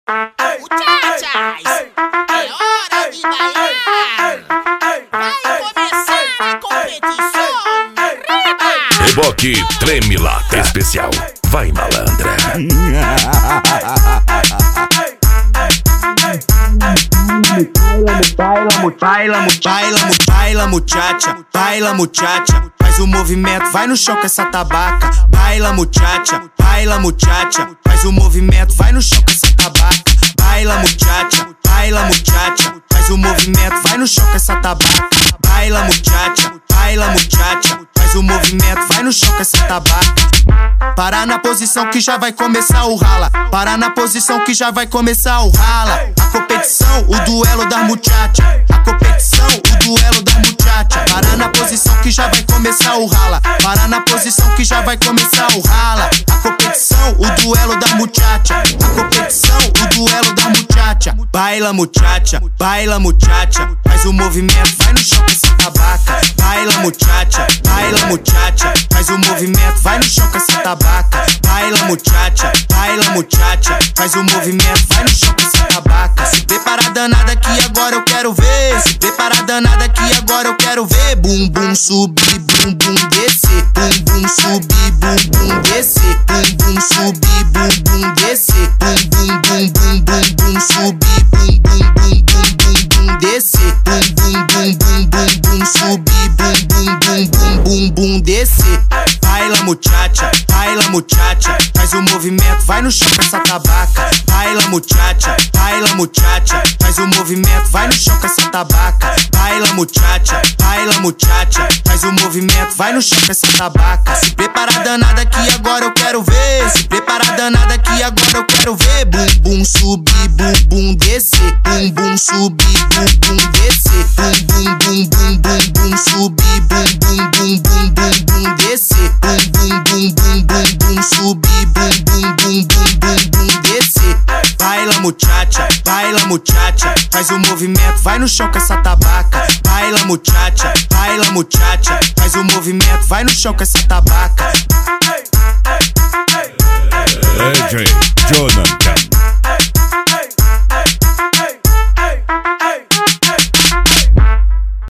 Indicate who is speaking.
Speaker 1: Muchachas, é hora de bailar. Vai começar a competição.
Speaker 2: Reboque Treme Lata Especial. Vai, malandra.
Speaker 3: Baila muchacha, baila muchacha. Faz o movimento, vai no chão com essa tabaca. Baila muchacha, faz o movimento, vai no chão com essa tabaca. Baila muchacha, faz o movimento, vai no chão com essa tabaca. Baila muchacha, faz o movimento, vai no chão com essa tabaca. Para na posição que já vai começar o rala. Para na posição que já vai começar o rala. A competição, o duelo das muchachas. A competição, o duelo das muchachas. Para na posição que já vai começar o rala. Para na posição que já vai começar o rala. A competição, o duelo das muchachas. A competição, o duelo das muchachas. Baila muchacha, faz o movimento, vai no chão com essa tabaca. Baila muchacha, faz o movimento, vai no chão com essa tabaca. Baila muchacha, faz o movimento, vai no chão com essa tabaca. Se prepara danada que agora eu quero ver. Se prepara danada que agora eu quero ver. Bum bum subir, bum bum descer. Bum bum subir, bum bum descer. Bum bum subir, bum bum descer. Bum bum bum bum bum bum subir. Bum bum bum bum bum bum descer. Bum bum bum bum bum bum subir. Bum bum bum bum bum bum descer. Baila muchacha, faz o movimento, vai no chão com essa tabaca. Baila muchacha, faz o movimento, vai no chão com essa tabaca. Baila muchacha, faz o movimento, vai no chão com essa tabaca. Se prepara danada que agora eu quero ver. Se prepara danada que agora eu quero ver. Bum bum subir, bum bum descer. Bum bum subir, bum bum descer. Bum bum bum bum bum bum subir. Bum bum bum bum bum bum descer. Bum bum bum bum bum bum subir. Bum bum bum bum bum bum descer. Baila muchacha, faz o movimento, vai no chão com essa tabaca. Baila muchacha, faz o movimento, vai no chão com essa tabaca.
Speaker 2: DJ Jonathan.